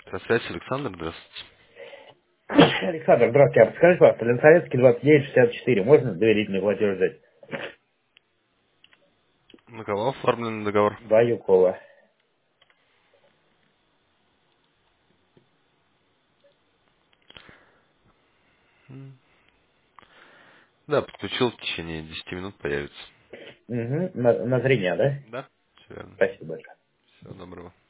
На связи Александр, здравствуйте. Александр, здравствуйте. А подскажите, пожалуйста, Ленсоветский 2964, можно доверительный платеж взять? На кого оформлен договор? Баюкова. Да, подключил, в течение 10 минут появится. Угу. На зрение, да? Да, все верно. Спасибо большое. Всего доброго.